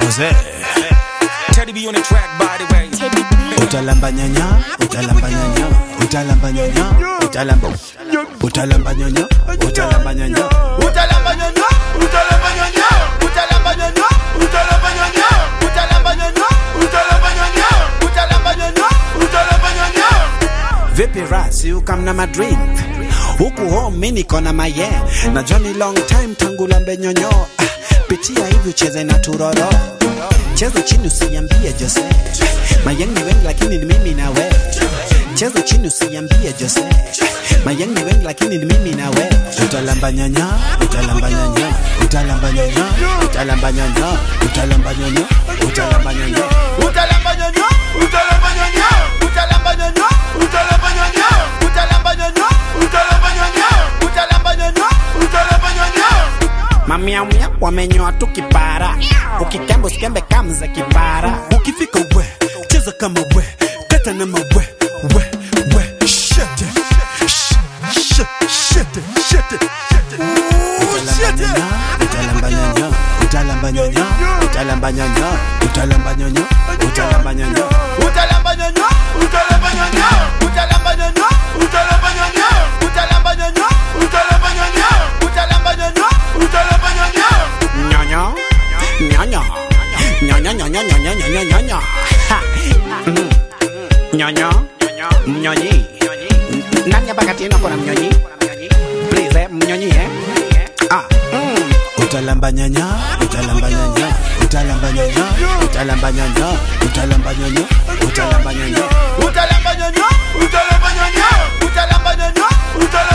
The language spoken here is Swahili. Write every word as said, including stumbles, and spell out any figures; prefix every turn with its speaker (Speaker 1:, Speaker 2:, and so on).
Speaker 1: Jose.
Speaker 2: Teddy B on the track, by the way.
Speaker 1: Utalamba nyanya, utalamba nyanya, utalamba nyanya, utalamba, utalamba nyanya, utalamba nyanya,
Speaker 3: utalamba nyanya, utalamba nyanya, utalamba nyanya, utalamba nyanya, utalamba nyanya, utalamba nyanya, utalamba nyanya, utalamba nyanya.
Speaker 1: Vipi rasi ukam na madream, huku home mimi niko na maye, na Johnny long time tangu lambe nyonyo, pitia hivi ucheze na turoro, cheza chini usiambie Jose, mayengi wengi lakini ni mimi na we, cheza chini usiambie Jose, mayengi wengi lakini ni mimi na we, utalamba nyanya, utalamba nyanya, utalamba nyanya, utalamba nyanya, utalamba nyanya, utalamba nyanya,
Speaker 3: utalamba nyanya, utalamba nyanya, utalamba nyanya, utalamba nyanya, utalamba nyanya, utalamba nyanya, utalamba nyanya, utalamba nyanya.
Speaker 1: Mamia mia wamenyoa tu kipara, ukikembe usikembe kama za kipara, ukifika we cheza kama we, kata na mawe we we shete shete shete shete. Utalamba nyanya, utalamba nyanya, utalamba nyanya, utalamba nyanya, utalamba nyanya,
Speaker 3: utalamba nyanya, utalamba nyanya, utalamba nyanya, utalamba nyanya, utalamba nyanya, utalamba nyanya, utalamba nyanya, utalamba nyanya.
Speaker 1: Nyanya, nyanya, nyanya, nyanya, nyanya, nyanya, nyanya. Nyanya, mnyonyi. Nani hapa kati yenu kuna mnyonyi? Please, eh, mnyonyi eh. Ah, mm. Utalamba nyanya, utalamba nyanya, utalamba nyanya, utalamba nyanya, utalamba nyanya, utalamba nyanya,
Speaker 3: utalamba nyanya, utalamba nyanya, utalamba nyanya, utalamba